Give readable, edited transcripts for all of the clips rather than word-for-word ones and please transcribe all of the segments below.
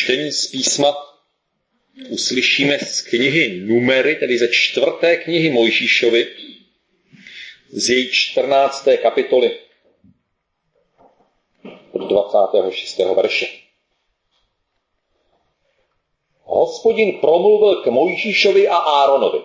čtení z písma uslyšíme z knihy Numery, tedy ze 4. knihy Mojžíšovy, z její 14. kapitoly od 26. verše. Hospodin promluvil k Mojžíšovi a Áronovi.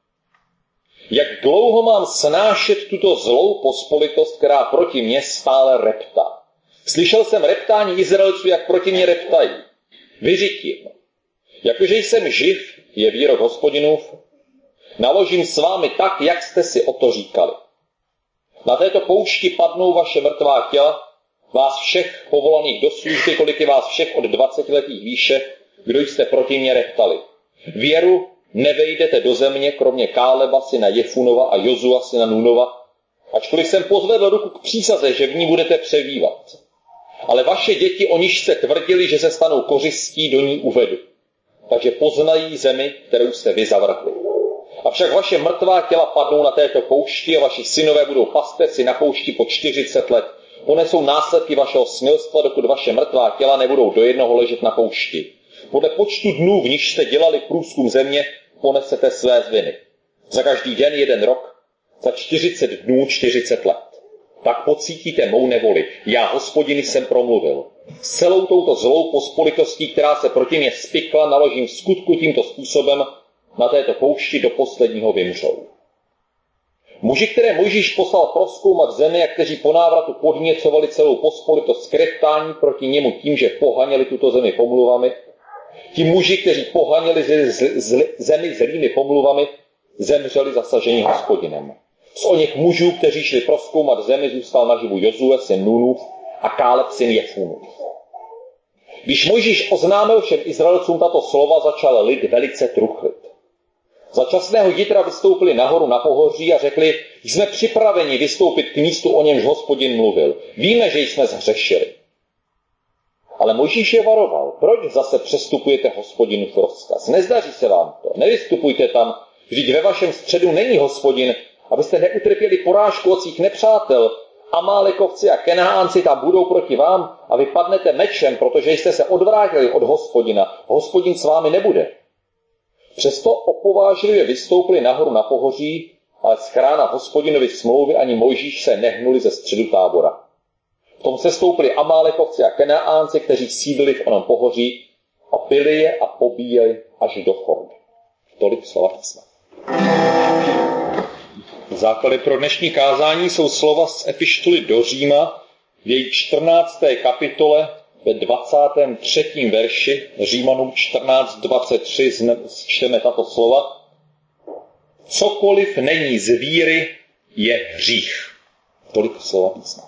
Jak dlouho mám snášet tuto zlou pospolitost, která proti mně stále reptá? Slyšel jsem reptání Izraelců, jak proti mně reptají. Vyřiď jim. Jakože jsem živ, je výrok Hospodinův, naložím s vámi tak, jak jste si o to říkali. Na této poušti padnou vaše mrtvá těla, vás všech povolaných do služby, kolik je vás všech od 20letých výše, kdo jste proti mně reptali. Věru nevejdete do země, kromě Káleba syna Jefunova a Jozua syna Nunova, ačkoliv jsem pozvedl ruku k přísaze, že v ní budete přebývat. Ale vaše děti, o níž jste tvrdili, že se stanou kořistí, do ní uvedu. Takže poznají zemi, kterou jste vy zavrhli. Avšak vaše mrtvá těla padnou na této poušti a vaši synové budou pastevci na poušti po 40 let. Ponesou následky vašeho smilstva, dokud vaše mrtvá těla nebudou do jednoho ležet na poušti. Podle počtu dnů, v níž jste dělali průzkum země, ponesete své viny. Za každý den 1 rok, za 40 dnů 40 let. Tak pocítíte mou nevoli. Já, Hospodin, jsem promluvil. S celou touto zlou pospolitostí, která se proti mě spikla, naložím v skutku tímto způsobem, na této poušti do posledního vymřou. Muži, které Mojžíš poslal prozkoumat zemi a kteří po návratu podněcovali celou pospolitost k reptání proti němu tím, že pohanili tuto zemi pomluvami, ti muži, kteří pohanili zemi zlými pomluvami, zemřeli zasaženi Hospodinem. Z oněch mužů, kteří šli prozkoumat zemi, zůstal naživu Jozue syn Nunův a Káleb syn Jefunův. Když Mojžíš oznámil všem Izraelcům tato slova, začal lid velice truchlit. Za časného jitra vystoupili nahoru na pohoří a řekli, jsme připraveni vystoupit k místu, o němž Hospodin mluvil. Víme, že jsme zhřešili. Ale Mojžíš je varoval, proč zase přestupujete Hospodinův rozkaz? Nezdaří se vám to, nevystupujte tam, vždyť ve vašem středu není Hospodin, abyste neutrpěli porážku od svých nepřátel. Amálekovci a Kenáánci tam budou proti vám a vy padnete mečem, protože jste se odvrátili od Hospodina. Hospodin s vámi nebude. Přesto opovážlivě vystoupili nahoru na pohoří, ale z chrána Hospodinovy smlouvy ani Mojžíš se nehnuli ze středu tábora. V tom se stoupili Amálekovci a Kenáánci, kteří sídlili v onom pohoří a byli je a pobíjeli až do Chordy. Tolik slova písma. Základy pro dnešní kázání jsou slova z epištoly do Říma v její 14. kapitole ve 23. verši, Římanům 14:23 čteme tato slova. Cokoliv není z víry, je hřích. Tolik slova písma.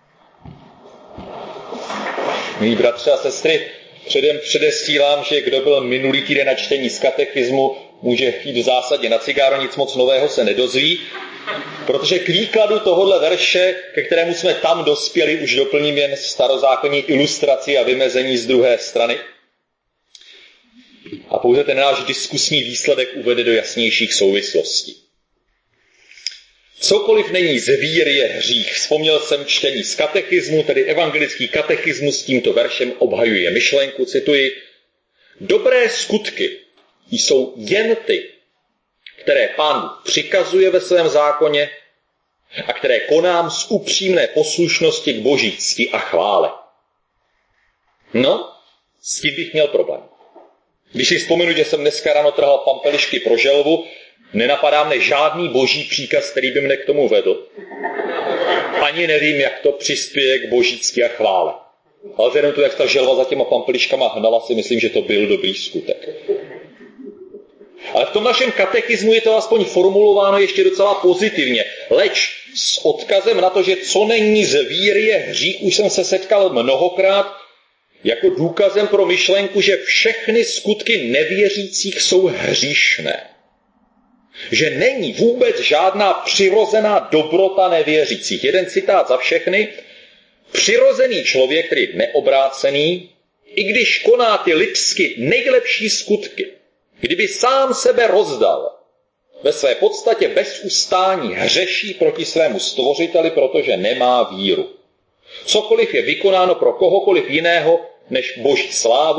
Milí bratři a sestry, předem předesílám, že kdo byl minulý týden na čtení z katechismu, může jít v zásadě na cigáro, nic moc nového se nedozví, protože k výkladu tohohle verše, ke kterému jsme tam dospěli, už doplním jen starozákonní ilustraci a vymezení z druhé strany. A pouze ten náš diskusní výsledek uvede do jasnějších souvislostí. Cokoliv není z víry, je hřích. Vzpomněl jsem čtení z katechismu, tedy evangelický katechismus s tímto veršem obhajuje myšlenku, cituji, dobré skutky jsou jen ty, které Pán Bůh přikazuje ve svém zákoně a které konám z upřímné poslušnosti k Boží cti a chvále. No, s tím bych měl problém. Když si vzpomenu, že jsem dneska ráno trhal pampelišky pro želvu, nenapadá mne žádný boží příkaz, který by mne k tomu vedl. Ani nevím, jak to přispěje k Boží cti a chvále. Ale vzhledem tu, jak ta želva za těma pampeliškama hnala, si myslím, že to byl dobrý skutek. Ale v tom našem katechismu je to aspoň formulováno ještě docela pozitivně. Leč s odkazem na to, že co není z víry je hřích, už jsem se setkal mnohokrát jako důkazem pro myšlenku, že všechny skutky nevěřících jsou hříšné. Že není vůbec žádná přirozená dobrota nevěřících. Jeden citát za všechny. Přirozený člověk, který je neobrácený, i když koná ty lidsky nejlepší skutky, kdyby sám sebe rozdal, ve své podstatě bez ustání hřeší proti svému stvořiteli, protože nemá víru. Cokoliv je vykonáno pro kohokoliv jiného než Boží slávu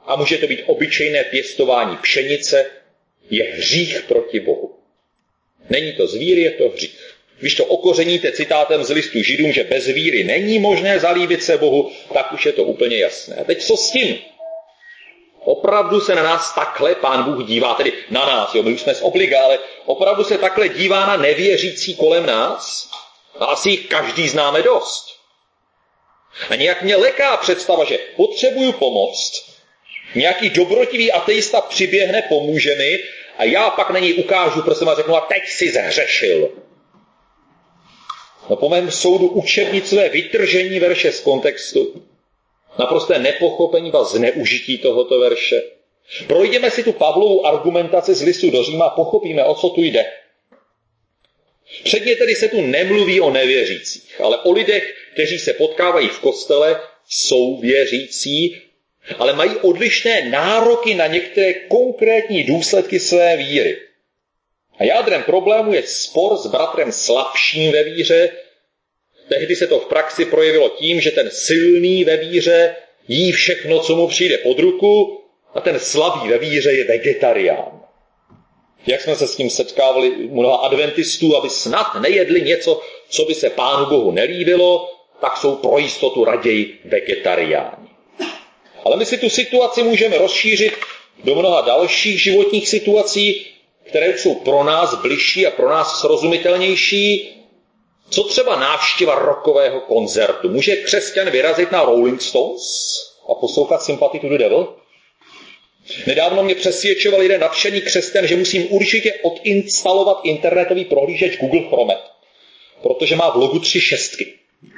a může to být obyčejné pěstování pšenice, je hřích proti Bohu. Není to z víry, je to hřích. Když to okořeníte citátem z listu Židům, že bez víry není možné zalíbit se Bohu, tak už je to úplně jasné. A teď co s tím? Opravdu se na nás takhle Pán Bůh dívá, tedy na nás, jo, my už jsme z obliga, ale opravdu se takhle dívá na nevěřící kolem nás? A asi jich každý známe dost. A nějak mě leká představa, že potřebuju pomoct, nějaký dobrotivý ateista přiběhne, pomůže mi a já pak na něj ukážu prstem a řeknu, a teď si zhřešil. No po mém soudu učebnicové vytržení verše z kontextu, naprosté nepochopení a zneužití tohoto verše. Projdeme si tu Pavlovu argumentaci z listu do Říma a pochopíme, o co tu jde. Předně tedy se tu nemluví o nevěřících, ale o lidech, kteří se potkávají v kostele, jsou věřící, ale mají odlišné nároky na některé konkrétní důsledky své víry. A jádrem problému je spor s bratrem slabším ve víře. Tehdy se to v praxi projevilo tím, že ten silný ve víře jí všechno, co mu přijde pod ruku, a ten slabý ve víře je vegetarián. Jak jsme se s tím setkávali mnoha adventistů, aby snad nejedli něco, co by se Pánu Bohu nelíbilo, tak jsou pro jistotu raději vegetariáni. Ale my si tu situaci můžeme rozšířit do mnoha dalších životních situací, které už jsou pro nás bližší a pro nás srozumitelnější. Co třeba návštěva rockového koncertu? Může křesťan vyrazit na Rolling Stones a poslouchat Sympathy to the Devil? Nedávno mě přesvědčoval jeden nadšený křesťan, že musím určitě odinstalovat internetový prohlížeč Google Chrome, protože má v logu 3 šestky.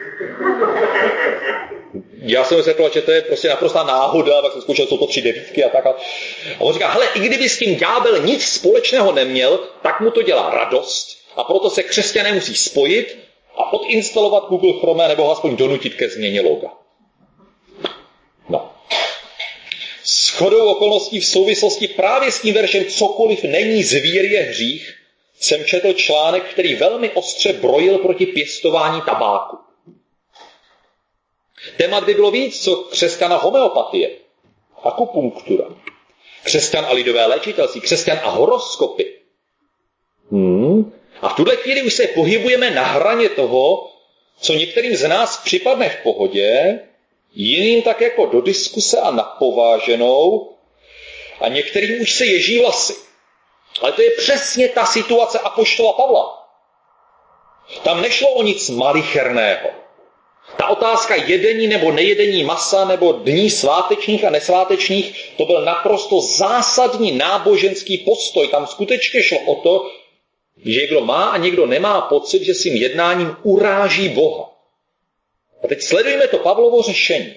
Já jsem řekl, že to je prostě naprostá náhoda, tak jsem zkoušel, jsou to 3 devítky a tak. A on říká, hele, i kdyby s tím ďábel nic společného neměl, tak mu to dělá radost a proto se křesťané musí spojit a odinstalovat Google Chrome nebo ho aspoň donutit ke změně loga. No. Shodou okolností v souvislosti právě s tím veršem cokoliv není z víry je hřích, jsem četl článek, který velmi ostře brojil proti pěstování tabáku. Témat by bylo víc, co křesťan a homeopatie, akupunktura, křesťan a lidové léčitelství, křesťan a horoskopy. A v tuhle chvíli už se pohybujeme na hraně toho, co některým z nás připadne v pohodě, jiným tak jako do diskuse a na pováženou a některým už se ježí vlasy. Ale to je přesně ta situace apoštola Pavla. Tam nešlo o nic malicherného. Ta otázka jedení nebo nejedení masa nebo dní svátečních a nesvátečních, to byl naprosto zásadní náboženský postoj. Tam skutečně šlo o to, že někdo má a někdo nemá pocit, že svým jednáním uráží Boha. A teď sledujeme to Pavlovo řešení.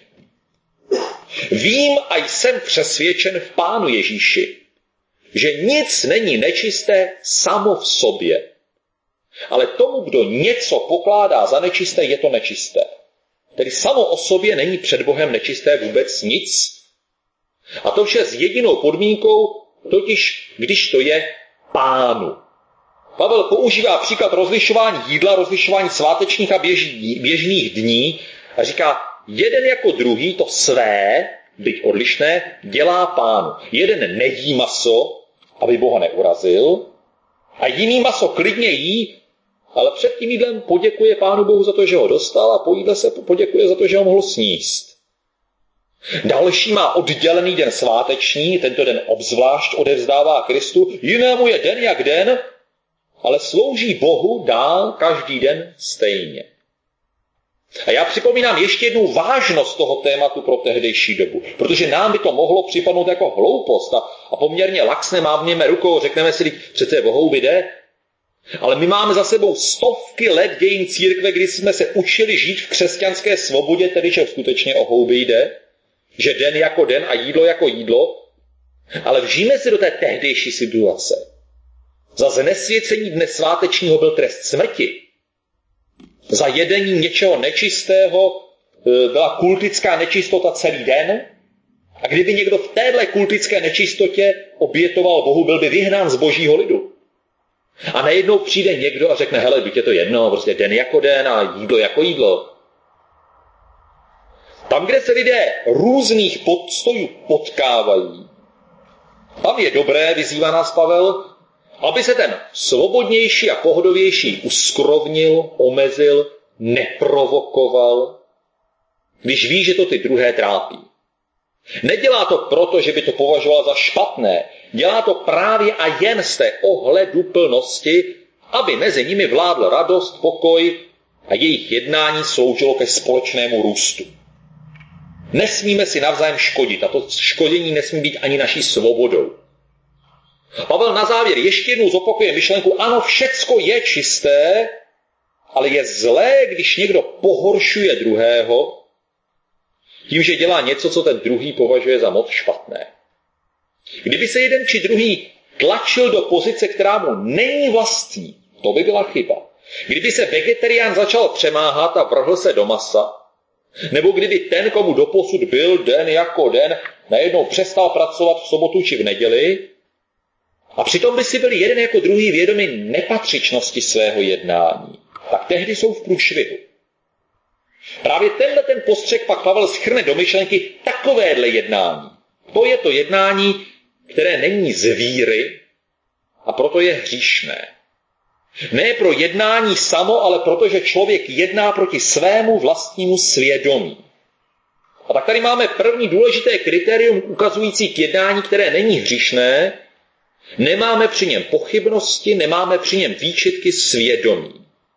Vím a jsem přesvědčen v Pánu Ježíši, že nic není nečisté samo v sobě. Ale tomu, kdo něco pokládá za nečisté, je to nečisté. Tedy samo o sobě není před Bohem nečisté vůbec nic. A to vše s jedinou podmínkou, totiž když to je Pánu. Pavel používá příklad rozlišování jídla, rozlišování svátečních a běžných dní a říká, jeden jako druhý to své, byť odlišné, dělá Pánu. Jeden nejí maso, aby Boha neurazil, a jiný maso klidně jí, ale před tím jídlem poděkuje Pánu Bohu za to, že ho dostal a po jídle se poděkuje za to, že ho mohl sníst. Další má oddělený den sváteční, tento den obzvlášť odevzdává Kristu, jinému je den jak den, ale slouží Bohu dál každý den stejně. A já připomínám ještě jednou vážnost toho tématu pro tehdejší dobu, protože nám by to mohlo připadnout jako hloupost a poměrně laxne mávněme rukou, řekneme si, přece o houby jde. Ale my máme za sebou stovky let dějin církve, kdy jsme se učili žít v křesťanské svobodě, tedy že skutečně o houby jde, že den jako den a jídlo jako jídlo, ale vžijme si do té tehdejší situace. Za znesvěcení dne svátečního byl trest smrti. Za jedení něčeho nečistého byla kultická nečistota celý den. A kdyby někdo v téhle kultické nečistotě obětoval Bohu, byl by vyhnán z božího lidu. A najednou přijde někdo a řekne, hele, buď je to jedno, prostě den jako den a jídlo jako jídlo. Tam, kde se lidé různých postojů potkávají, tam je dobré, vyzývá nás Pavel, aby se ten svobodnější a pohodovější uskrovnil, omezil, neprovokoval, když ví, že to ty druhé trápí. Nedělá to proto, že by to považoval za špatné. Dělá to právě a jen z té ohleduplnosti, aby mezi nimi vládl radost, pokoj a jejich jednání sloužilo ke společnému růstu. Nesmíme si navzájem škodit a to škodění nesmí být ani naší svobodou. Pavel na závěr ještě jednou zopakuje myšlenku, ano, všecko je čisté, ale je zlé, když někdo pohoršuje druhého, tím, že dělá něco, co ten druhý považuje za moc špatné. Kdyby se jeden či druhý tlačil do pozice, která mu není vlastní, to by byla chyba. Kdyby se vegetarián začal přemáhat a vrhl se do masa, nebo kdyby ten, komu doposud byl den jako den, najednou přestal pracovat v sobotu či v neděli, a přitom by si byli jeden jako druhý vědomi nepatřičnosti svého jednání, tak tehdy jsou v průšvihu. Právě ten postřeh pak Pavel shrne do myšlenky takovéhle jednání. To je to jednání, které není z víry a proto je hříšné. Ne pro jednání samo, ale protože člověk jedná proti svému vlastnímu svědomí. A tak tady máme první důležité kritérium ukazující k jednání, které není hříšné. Nemáme při něm pochybnosti, nemáme při něm výčitky svědomí.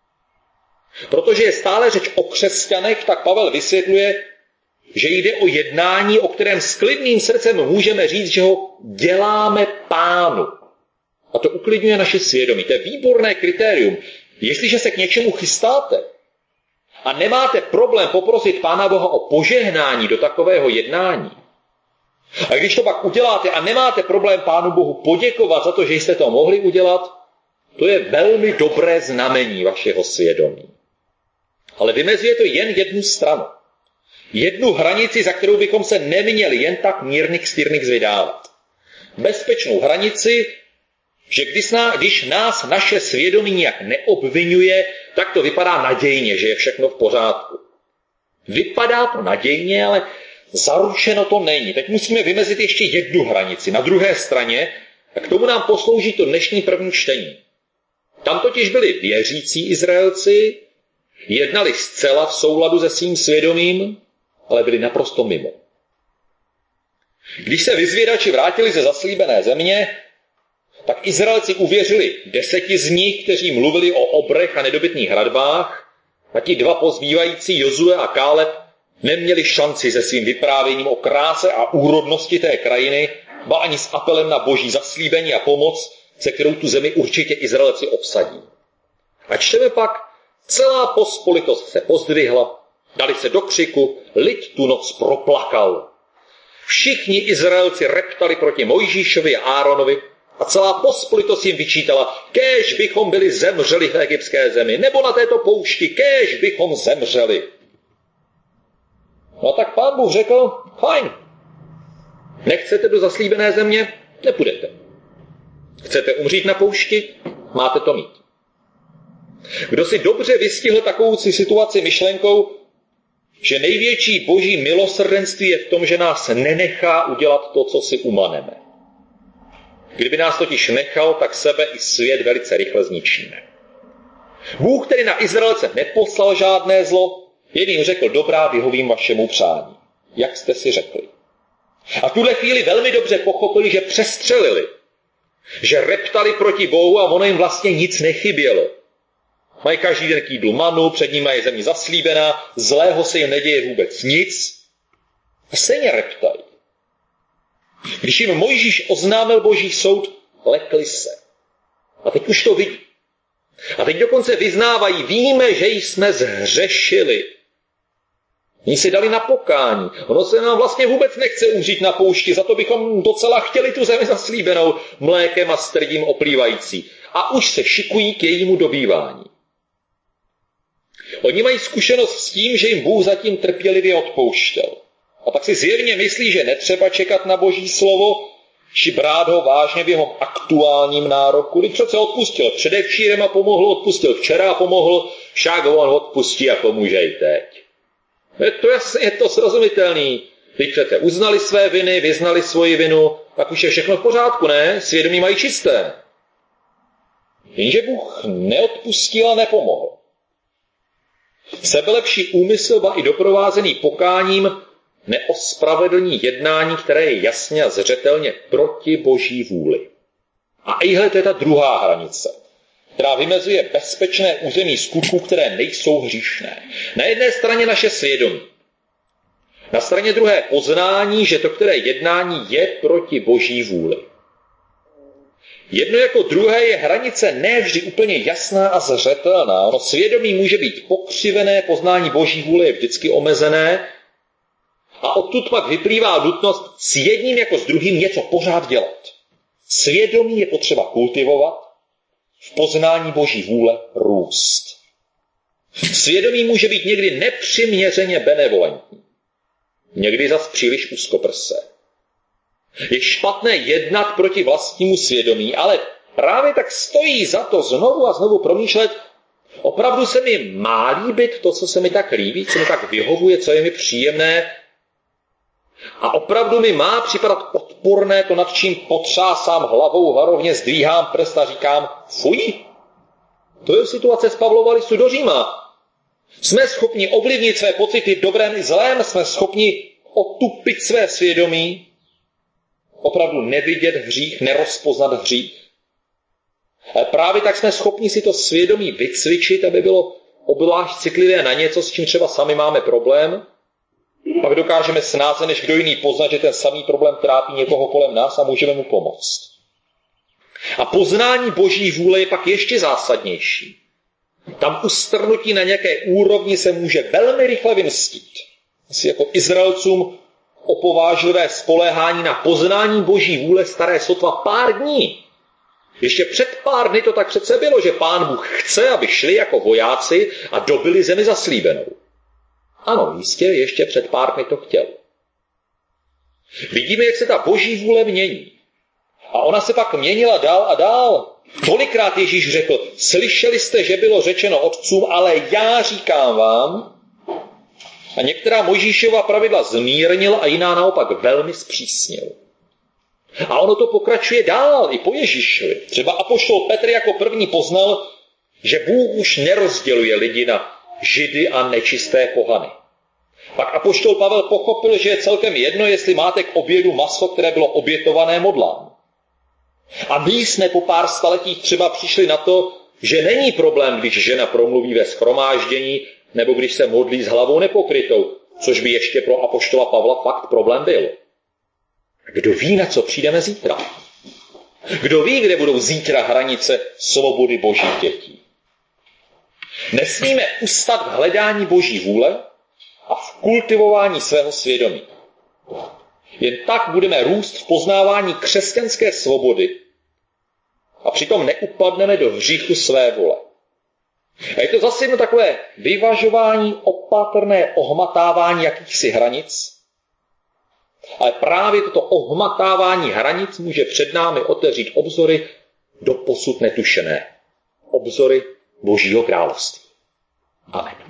Protože je stále řeč o křesťanech, tak Pavel vysvětluje, že jde o jednání, o kterém s klidným srdcem můžeme říct, že ho děláme Pánu. A to uklidňuje naše svědomí. To je výborné kritérium. Jestliže se k něčemu chystáte a nemáte problém poprosit Pána Boha o požehnání do takového jednání, a když to pak uděláte a nemáte problém Pánu Bohu poděkovat za to, že jste to mohli udělat, to je velmi dobré znamení vašeho svědomí. Ale vymezuje to jen jednu stranu. Jednu hranici, za kterou bychom se neměli jen tak mírných styrných zvydávat. Bezpečnou hranici, že když nás naše svědomí nějak neobvinuje, tak to vypadá nadějně, že je všechno v pořádku. Vypadá to nadějně, ale zaručeno to není. Teď musíme vymezit ještě jednu hranici. Na druhé straně, a k tomu nám poslouží to dnešní první čtení. Tam totiž byli věřící Izraelci, jednali zcela v souladu se svým svědomím, ale byli naprosto mimo. Když se vyzvědači vrátili ze zaslíbené země, tak Izraelci uvěřili 10 z nich, kteří mluvili o obrech a nedobytných hradbách, a ti 2 pozbývající, Jozue a Káleb, neměli šanci se svým vyprávěním o kráse a úrodnosti té krajiny, ba ani s apelem na boží zaslíbení a pomoc, se kterou tu zemi určitě Izraelci obsadí. A čteme pak, celá pospolitost se pozdvihla, dali se do křiku, lid tu noc proplakal. Všichni Izraelci reptali proti Mojžíšovi a Áronovi a celá pospolitost jim vyčítala, kéž bychom byli zemřeli v egyptské zemi, nebo na této poušti, kéž bychom zemřeli. No a tak Pán Bůh řekl, fajn, nechcete do zaslíbené země, nepůjdete. Chcete umřít na poušti, máte to mít. Kdo si dobře vystihl takovou situaci myšlenkou, že největší boží milosrdenství je v tom, že nás nenechá udělat to, co si umaneme. Kdyby nás totiž nechal, tak sebe i svět velice rychle zničíme. Bůh, který na Izraelce neposlal žádné zlo, jen jim řekl, dobrá, vyhovím vašemu přání. Jak jste si řekli. A v tuhle chvíli velmi dobře pochopili, že přestřelili. Že reptali proti Bohu a ono jim vlastně nic nechybělo. Mají každý den k jídlu manu, před nimi je země zaslíbená, zlého se jim neděje vůbec nic. A stejně reptají. Když jim Mojžíš oznámil boží soud, lekli se. A teď už to vidí. A teď dokonce vyznávají, víme, že jsme zhřešili. Oni si dali na pokání. Ono se nám vlastně vůbec nechce umřít na poušti, za to bychom docela chtěli tu zemi zaslíbenou mlékem a strdím oplývající. A už se šikují k jejímu dobývání. Oni mají zkušenost s tím, že jim Bůh zatím trpělivě odpouštěl. A tak si zjevně myslí, že netřeba čekat na boží slovo, či brát ho vážně v jeho aktuálním nároku. Když přece odpustil předevčírem a pomohl, odpustil včera a pomohl, však on odpustí a pomůže i teď. Je to srozumitelný. Teď přece uznali své viny, vyznali svoji vinu, tak už je všechno v pořádku, ne? Svědomí mají čisté. Jenže Bůh neodpustil a nepomohl. Sebelepší úmysl, ba i doprovázený pokáním, neospravedlní jednání, které je jasně a zřetelně proti Boží vůli. A ihle to je ta druhá hranice, která vymezuje bezpečné území skutků, které nejsou hříšné. Na jedné straně naše svědomí. Na straně druhé poznání, že to, které jednání je proti Boží vůli. Jedno jako druhé je hranice ne vždy úplně jasná a zřetelná. Ono svědomí může být pokřivené, poznání Boží vůle je vždycky omezené a odtud pak vyplývá nutnost s jedním jako s druhým něco pořád dělat. Svědomí je potřeba kultivovat, v poznání Boží vůle růst. Svědomí může být někdy nepřiměřeně benevolentní, někdy zas příliš úzkoprsé. Je špatné jednat proti vlastnímu svědomí, ale právě tak stojí za to znovu a znovu promýšlet, opravdu se mi má líbit to, co se mi tak líbí, co mi tak vyhovuje, co je mi příjemné, a opravdu mi má připadat odporné to, nad čím potřásám hlavou, varovně zdvíhám prst a říkám fuj. To je situace z Pavlova listu do Říma. Jsme schopni ovlivnit své pocity v dobrém i zlém, jsme schopni otupit své svědomí, opravdu nevidět hřích, nerozpoznat hřích. Ale právě tak jsme schopni si to svědomí vycvičit, aby bylo obzvlášť citlivé na něco, s čím třeba sami máme problém. Pak dokážeme snáze než kdo jiný poznat, že ten samý problém trápí někoho kolem nás a můžeme mu pomoct. A poznání Boží vůle je pak ještě zásadnější. Tam ustrnutí na nějaké úrovni se může velmi rychle vymstít. Asi jako Izraelcům opovážlivé spoléhání na poznání Boží vůle staré sotva pár dní. Ještě před pár dny to tak přece bylo, že Pán Bůh chce, aby šli jako vojáci a dobili zemi zaslíbenou. Ano, jistě, ještě před pár dny to chtěl. Vidíme, jak se ta Boží vůle mění. A ona se pak měnila dál a dál. Tolikrát Ježíš řekl, slyšeli jste, že bylo řečeno otcům, ale já říkám vám. A některá Mojžíšova pravidla zmírnil a jiná naopak velmi zpřísnil. A ono to pokračuje dál i po Ježíšovi. Třeba apoštol Petr jako první poznal, že Bůh už nerozděluje lidi na Židy a nečisté pohany. Pak apoštol Pavel pochopil, že je celkem jedno, jestli máte k obědu maso, které bylo obětované modlám. A my jsme po pár staletích třeba přišli na to, že není problém, když žena promluví ve shromáždění, nebo když se modlí s hlavou nepokrytou, což by ještě pro apoštola Pavla fakt problém byl. Kdo ví, na co přijdeme zítra? Kdo ví, kde budou zítra hranice svobody Božích dětí? Nesmíme ustat v hledání Boží vůle a v kultivování svého svědomí. Jen tak budeme růst v poznávání křesťanské svobody a přitom neupadneme do hříchu své vole. A je to zase jedno takové vyvažování, opatrné ohmatávání jakýchsi hranic, ale právě toto ohmatávání hranic může před námi otevřít obzory doposud netušené. Obzory Božího království. Amen.